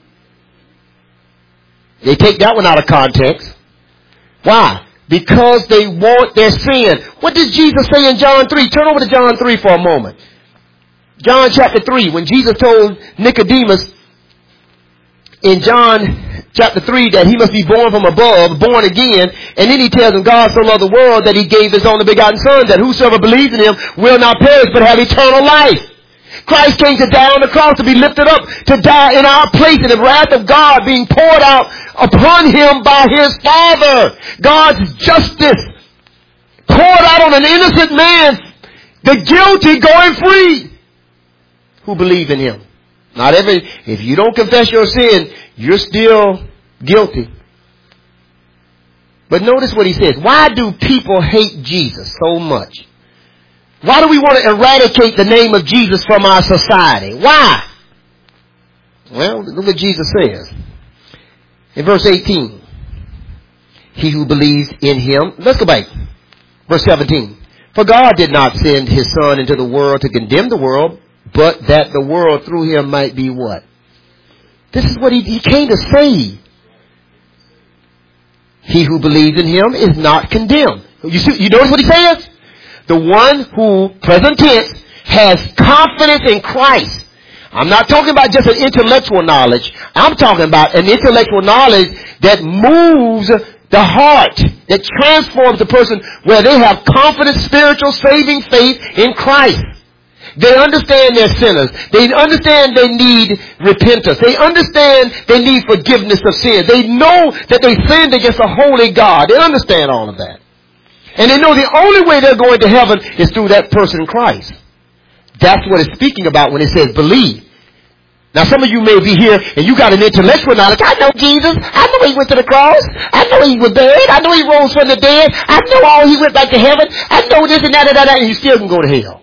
They take that one out of context. Why? Because they want their sin. What did Jesus say in John three? Turn over to John three for a moment. John chapter three, when Jesus told Nicodemus in John chapter three that he must be born from above, born again, and then he tells him God so loved the world that he gave his only begotten Son, that whosoever believes in him will not perish but have eternal life. Christ came to die on the cross, to be lifted up, to die in our place, in the wrath of God being poured out upon him by his Father. God's justice poured out on an innocent man, the guilty going free, who believe in him. Not every, if you don't confess your sin, you're still guilty. But notice what he says. Why do people hate Jesus so much? Why do we want to eradicate the name of Jesus from our society? Why? Well, look what Jesus says. In verse eighteen. He who believes in him. Let's go back. Verse seventeen. For God did not send his Son into the world to condemn the world, but that the world through him might be what? This is what he, he came to say. He who believes in him is not condemned. You see, you notice what he says? The one who, present tense, has confidence in Christ. I'm not talking about just an intellectual knowledge. I'm talking about an intellectual knowledge that moves the heart, that transforms the person, where they have confident, spiritual, saving faith in Christ. They understand they're sinners. They understand they need repentance. They understand they need forgiveness of sin. They know that they sinned against a holy God. They understand all of that. And they know the only way they're going to heaven is through that person, Christ. That's what it's speaking about when it says believe. Now some of you may be here and you got an intellectual knowledge. I know Jesus. I know he went to the cross. I know he was buried. I know he rose from the dead. I know all he went back to heaven. I know this and that and that, and you still can go to hell.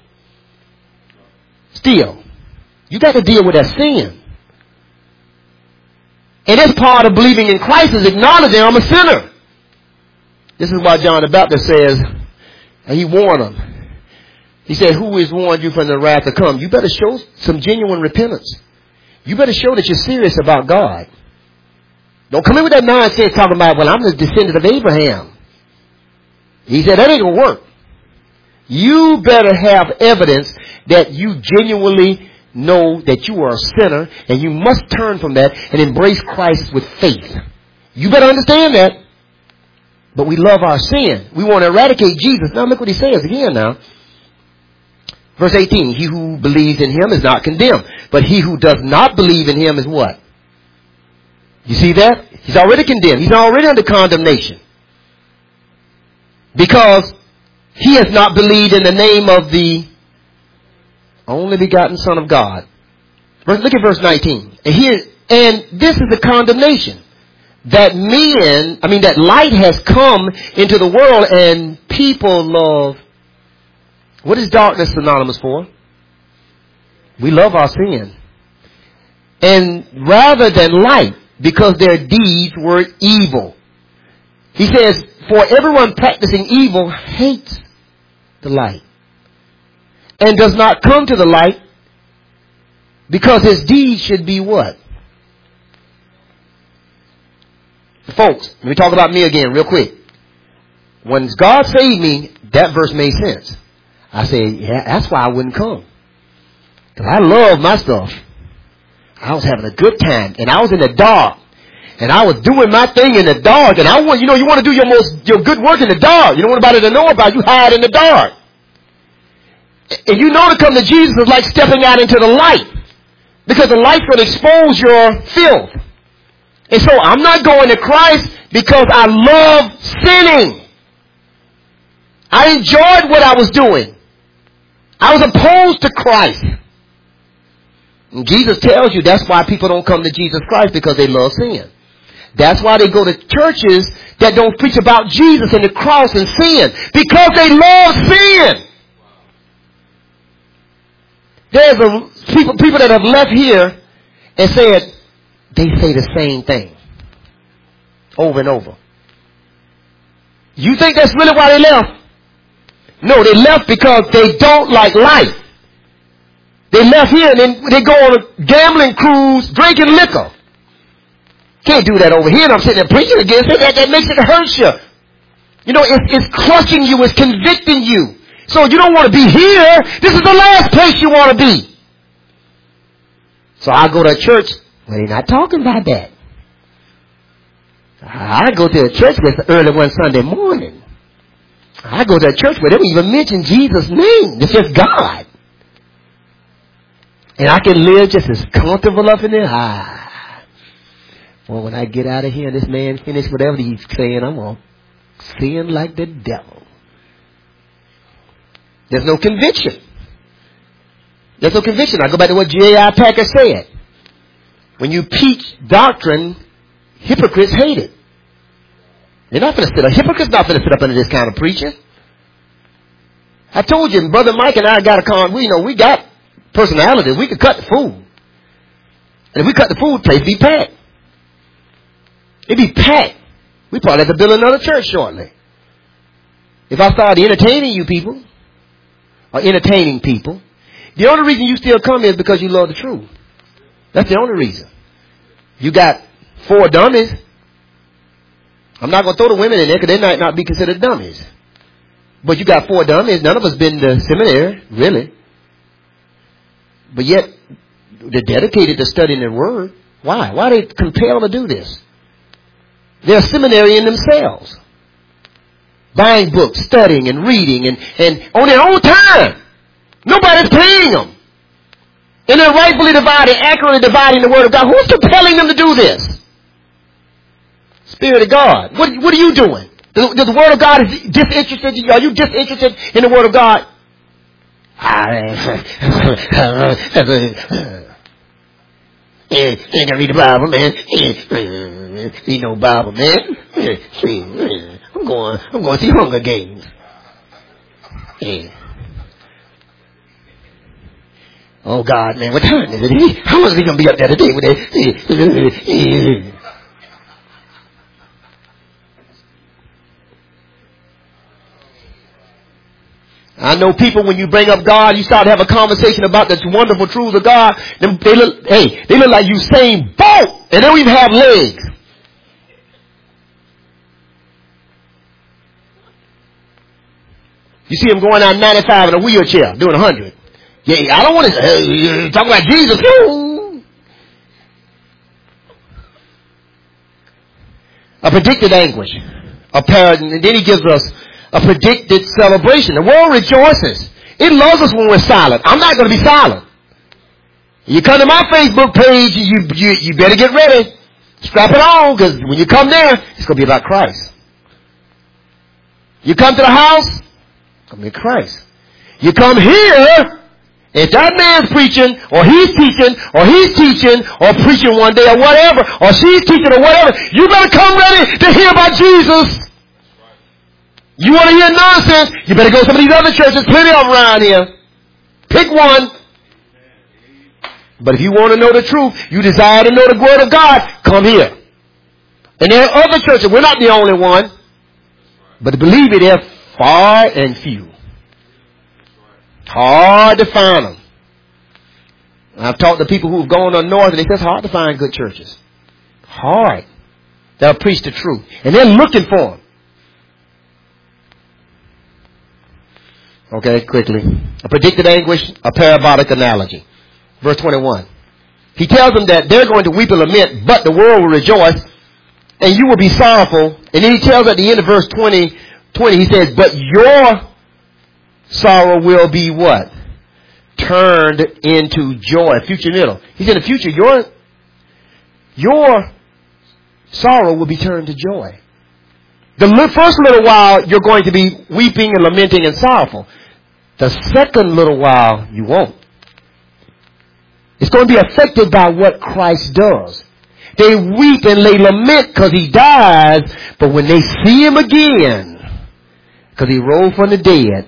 Still. You got to deal with that sin. And that's part of believing in Christ, is acknowledging I'm a sinner. This is why John the Baptist says, and he warned them. He said, who has warned you from the wrath to come? You better show some genuine repentance. You better show that you're serious about God. Don't come in with that nonsense talking about, well, I'm the descendant of Abraham. He said, that ain't going to work. You better have evidence that you genuinely know that you are a sinner and you must turn from that and embrace Christ with faith. You better understand that. But we love our sin. We want to eradicate Jesus. Now look what he says again now. Verse eighteen, he who believes in him is not condemned. But he who does not believe in him is what? You see that? He's already condemned. He's already under condemnation. Because he has not believed in the name of the only begotten Son of God. Look at verse nineteen. And here, and this is the condemnation. That men, I mean that light has come into the world and people love. What is darkness synonymous for? We love our sin. And rather than light, because their deeds were evil. He says, for everyone practicing evil hates the light and does not come to the light because his deeds should be what? Folks, let me talk about me again real quick. When God saved me, that verse made sense. I said, yeah, that's why I wouldn't come. Because I love my stuff. I was having a good time. And I was in the dark. And I was doing my thing in the dark. And I want, you know, you want to do your most, your good work in the dark. You don't want anybody to know about it. You hide in the dark. And you know to come to Jesus is like stepping out into the light. Because the light's going to expose your filth. And so I'm not going to Christ because I love sinning. I enjoyed what I was doing. I was opposed to Christ. And Jesus tells you that's why people don't come to Jesus Christ, because they love sin. That's why they go to churches that don't preach about Jesus and the cross and sin, because they love sin. There's a, people, people that have left here and said, they say the same thing over and over. You think that's really why they left? No, they left because they don't like life. They left here and then they go on a gambling cruise, drinking liquor. Can't do that over here. And I'm sitting there preaching against it. That, that makes it hurt you. You know, it's, it's crushing you. It's convicting you. So you don't want to be here. This is the last place you want to be. So I go to a church where they're not talking about that. I go to a church that's early one Sunday morning. I go to a church where they don't even mention Jesus' name. It's just God. And I can live just as comfortable up in there. Ah. Well, when I get out of here and this man finish whatever he's saying, I'm going to sin like the devil. There's no conviction. There's no conviction. I go back to what J I Packer said. When you preach doctrine, hypocrites hate it. They're not going to sit up. Hypocrites not going to sit up under this kind of preaching. I told you, Brother Mike and I got a con. We you know we got personalities. We could cut the food, and if we cut the food, place be packed. It'd be packed. We probably have to build another church shortly. If I started entertaining you people, or entertaining people, the only reason you still come is because you love the truth. That's the only reason. You got four dummies. I'm not going to throw the women in there because they might not be considered dummies. But you got four dummies. None of us been to seminary, really. But yet, they're dedicated to studying the Word. Why? Why are they compelled to do this? They're a seminary in themselves. Buying books, studying and reading, and, and on their own time. Nobody's paying them. And they're rightfully dividing, accurately dividing the Word of God. Who's compelling them to do this? Spirit of God. What, what are you doing? The, the, the Word of God is disinterested. Are you disinterested in the Word of God? You ain't gonna read the Bible, man. Read no Bible, man. I'm going, I'm going to see Hunger Games. Oh God, man, what time is it? How is he gonna be up there today with that? I know people, when you bring up God, you start to have a conversation about the wonderful truths of God. They look, hey, they look like Usain Bolt, and they don't even have legs. You see them going out ninety-five in a wheelchair, doing one hundred. Yeah, I don't want to uh, talk about Jesus. A predicted anguish. A par- and then he gives us a predicted celebration. The world rejoices. It loves us when we're silent. I'm not going to be silent. You come to my Facebook page, you, you, you better get ready. Strap it on, because when you come there, it's going to be about Christ. You come to the house, it's going to be Christ. You come here, if that man's preaching, or he's teaching, or he's teaching, or preaching one day, or whatever, or she's teaching, or whatever, you better come ready to hear about Jesus. You want to hear nonsense, you better go to some of these other churches, plenty of them around here. Pick one. But if you want to know the truth, you desire to know the word of God, come here. And there are other churches. We're not the only one. But believe me, they're far and few. Hard to find them. I've talked to people who've gone up north and they say it's hard to find good churches. Hard. They'll preach the truth. And they're looking for them. Okay, quickly. A predicted anguish, a parabolic analogy. Verse twenty-one. He tells them that they're going to weep and lament, but the world will rejoice, and you will be sorrowful. And then he tells at the end of verse twenty, twenty, he says, but your sorrow will be what? Turned into joy. Future middle. He said in the future, your, your sorrow will be turned to joy. The first little while, you're going to be weeping and lamenting and sorrowful. The second little while, you won't. It's going to be affected by what Christ does. They weep and they lament because he dies, but when they see him again, because he rose from the dead,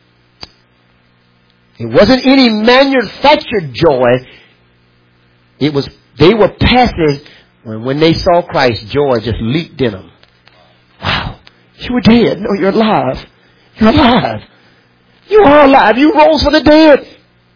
it wasn't any manufactured joy. It was, they were passive when, when they saw Christ, joy just leaped in them. Wow, you were dead. No, you're alive. You're alive. You are alive. You rose from the dead.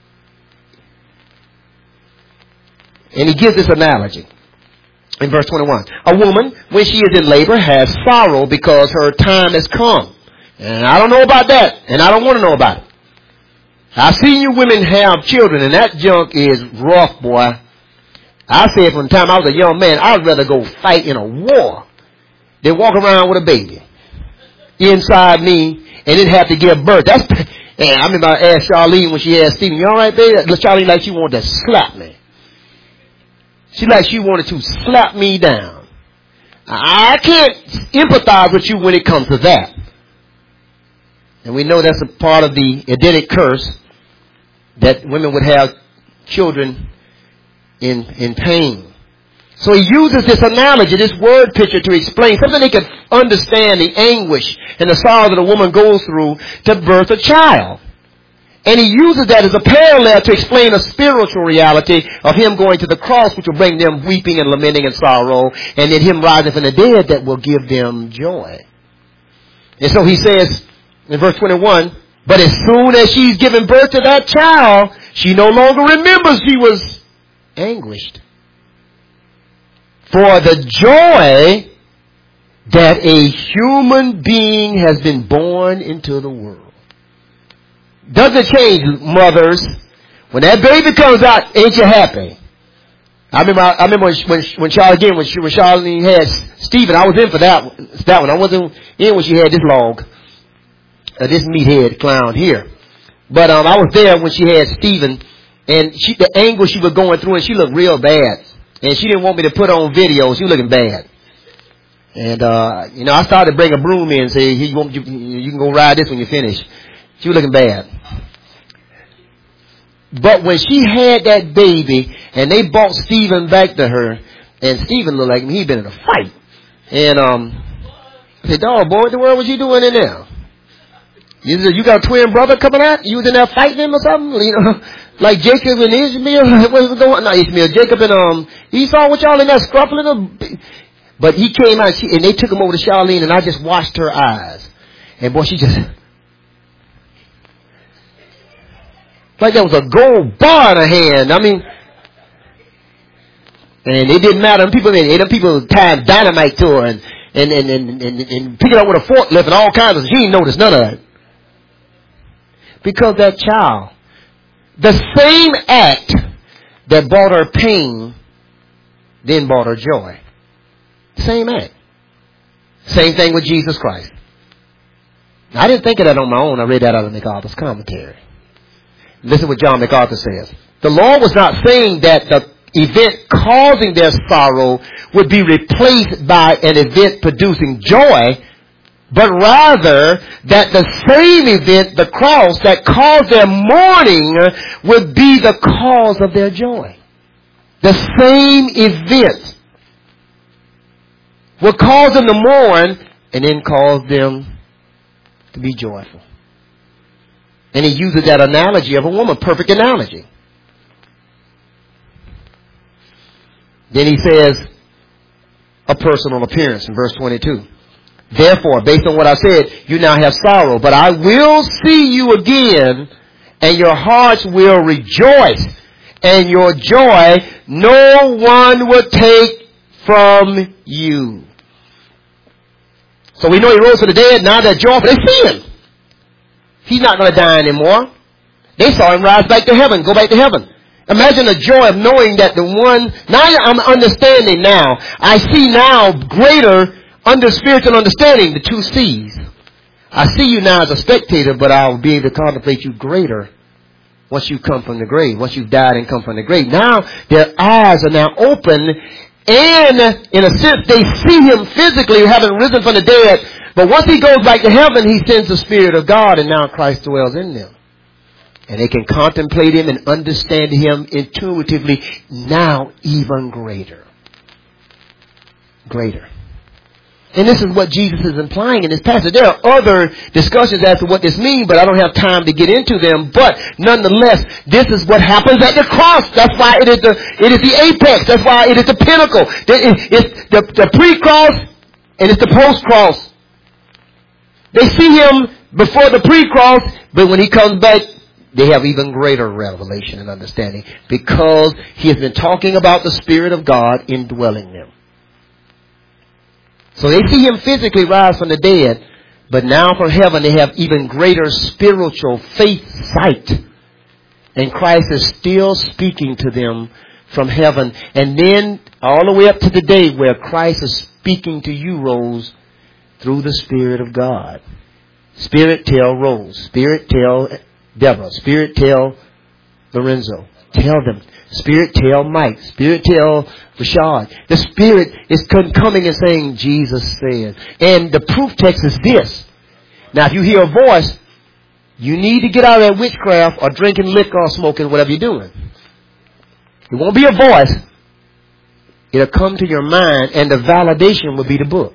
And he gives this analogy in verse twenty-one. A woman, when she is in labor, has sorrow because her time has come. And I don't know about that. And I don't want to know about it. I've seen you women have children, and that junk is rough, boy. I said from the time I was a young man, I'd rather go fight in a war than walk around with a baby inside me and then have to give birth. That's, and I remember I asked Charlene when she had Stephen, you all right, baby? Charlene like she wanted to slap me. She like she wanted to slap me down. I can't empathize with you when it comes to that. And we know that's a part of the Edenic curse, that women would have children in, in pain. So he uses this analogy, this word picture to explain something they can understand the anguish and the sorrow that a woman goes through to birth a child. And he uses that as a parallel to explain a spiritual reality of him going to the cross, which will bring them weeping and lamenting and sorrow, and then him rising from the dead that will give them joy. And so he says in verse twenty-one, but as soon as she's given birth to that child, she no longer remembers she was anguished for the joy that a human being has been born into the world. Doesn't change, mothers. When that baby comes out, ain't you happy? I remember, I remember when, when, when Charlotte, again, when, she, when Charlene had Stephen, I was in for that one. That one. I wasn't in when she had this log, uh, this meathead clown here. But um, I was there when she had Stephen, and she, the anguish she was going through, and she looked real bad. And she didn't want me to put on video. She was looking bad. And, uh, you know, I started to bring a broom in and say, Here, you, want, you, you can go ride this when you finish. She was looking bad. But when she had that baby and they brought Stephen back to her, and Stephen looked like he'd been in a fight. And um, I said, dog, boy, what the world was you doing in there? You, you got a twin brother coming out? You was in there fighting him or something? You know, like Jacob and Ishmael? What was going on? Not Ishmael. Jacob and um, Esau, what y'all in there scruffling them? But he came out she, and they took him over to Charlene, and I just watched her eyes. And boy, she just... like there was a gold bar in her hand. I mean, and it didn't matter. Them people, and them people tied dynamite to her and and and and, and, and pick it up with a forklift and all kinds of. She didn't notice none of that because that child The same act that brought her pain then brought her joy. Same act. Same thing with Jesus Christ. I didn't think of that on my own. I read that out of MacArthur's commentary. Listen what John MacArthur says. The Lord was not saying that the event causing their sorrow would be replaced by an event producing joy, but rather that the same event, the cross, that caused their mourning would be the cause of their joy. The same event will cause them to mourn and then cause them to be joyful. And he uses that analogy of a woman, perfect analogy. Then he says a personal appearance in verse twenty-two. Therefore, based on what I said, you now have sorrow, but I will see you again, and your hearts will rejoice, and your joy no one will take from you. So we know he rose from the dead. Now they're joyful. They see him. He's not going to die anymore. They saw him rise back to heaven, go back to heaven. Imagine the joy of knowing that the one, now I'm understanding now. I see now greater under spiritual understanding, the two C's. I see you now as a spectator, but I'll be able to contemplate you greater once you come from the grave, once you've died and come from the grave. Now their eyes are now open, and in a sense they see him physically, having risen from the dead. But once he goes back to heaven, he sends the Spirit of God, and now Christ dwells in them. And they can contemplate him and understand him intuitively, now even greater. Greater. And this is what Jesus is implying in this passage. There are other discussions as to what this means, but I don't have time to get into them. But nonetheless, this is what happens at the cross. That's why it is the, it is the apex. That's why it is the pinnacle. It's the, the pre-cross and it's the post-cross. They see him before the pre-cross, but when he comes back, they have even greater revelation and understanding because he has been talking about the Spirit of God indwelling them. So they see him physically rise from the dead, but now from heaven they have even greater spiritual faith sight. And Christ is still speaking to them from heaven. And then all the way up to the day where Christ is speaking to you, Rose, through the Spirit of God. Spirit tell Rose. Spirit tell Deborah. Spirit tell Lorenzo. Tell them. Spirit tell Mike. Spirit tell Rashad. The Spirit is coming and saying, Jesus said. And the proof text is this. Now, if you hear a voice, you need to get out of that witchcraft or drinking liquor or smoking, whatever you're doing. It won't be a voice. It'll come to your mind, and the validation will be the book.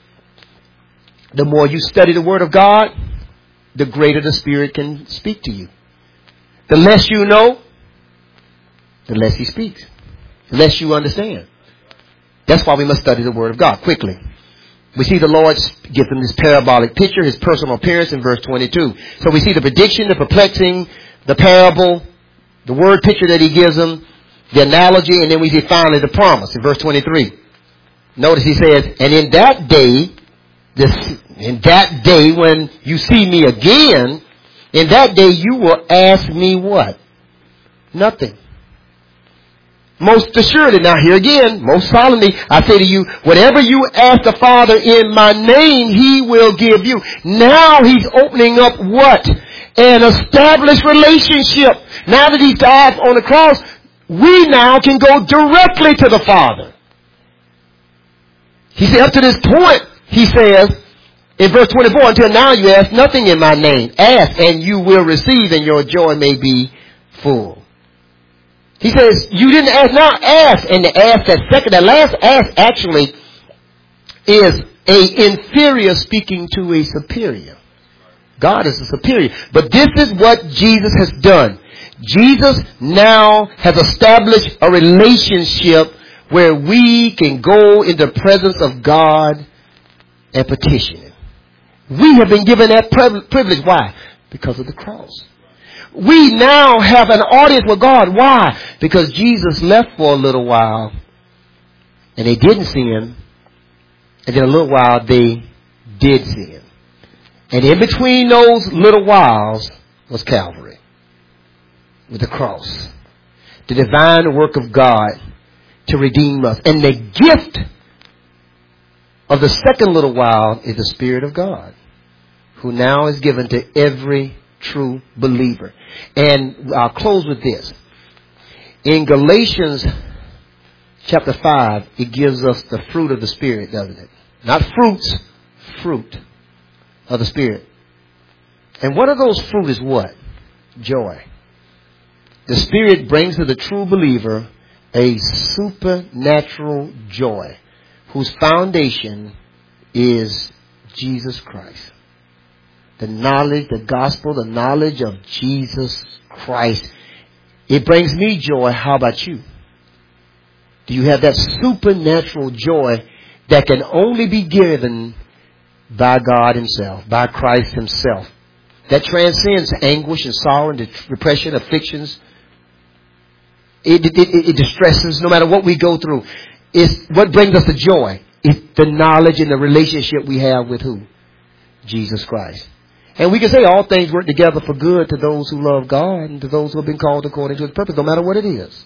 The more you study the Word of God, the greater the Spirit can speak to you. The less you know, the less He speaks. The less you understand. That's why we must study the Word of God quickly. We see the Lord gives them this parabolic picture, His personal appearance in verse twenty-two. So we see the prediction, the perplexing, the parable, the word picture that He gives them, the analogy, and then we see finally the promise in verse twenty-three. Notice He says, and in that day, this, in that day when you see me again, in that day you will ask me what? Nothing. Most assuredly, now here again, most solemnly, I say to you, whatever you ask the Father in my name, He will give you. Now He's opening up what? An established relationship. Now that He's died on the cross, we now can go directly to the Father. He said up to this point, He says, in verse twenty-four, until now you ask nothing in my name. Ask and you will receive, and your joy may be full. He says, you didn't ask, now ask. And the ask, that second, that last ask actually is a inferior speaking to a superior. God is a superior. But this is what Jesus has done. Jesus now has established a relationship where we can go in the presence of God and petition Him. We have been given that privilege. Why? Because of the cross. We now have an audience with God. Why? Because Jesus left for a little while and they didn't see Him. And then a little while they did see Him. And in between those little whiles was Calvary. with the cross. The divine work of God to redeem us. And the gift of the second little while is the Spirit of God, who now is given to every true believer. And I'll close with this. In Galatians chapter five, it gives us the fruit of the Spirit, doesn't it? Not fruits, fruit of the Spirit. And one of those fruit is what? Joy. The Spirit brings to the true believer a supernatural joy whose foundation is Jesus Christ. The knowledge, the gospel, the knowledge of Jesus Christ. It brings me joy. How about you? Do you have that supernatural joy that can only be given by God Himself, by Christ Himself, that transcends anguish and sorrow and depression, afflictions? It, it, it, it distresses no matter what we go through. It's what brings us the joy. It's the knowledge and the relationship we have with who? Jesus Christ. And we can say all things work together for good to those who love God and to those who have been called according to His purpose, no matter what it is.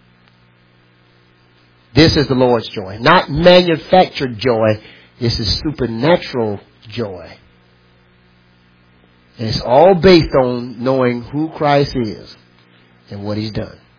This is the Lord's joy. Not manufactured joy. This is supernatural joy. And it's all based on knowing who Christ is and what He's done.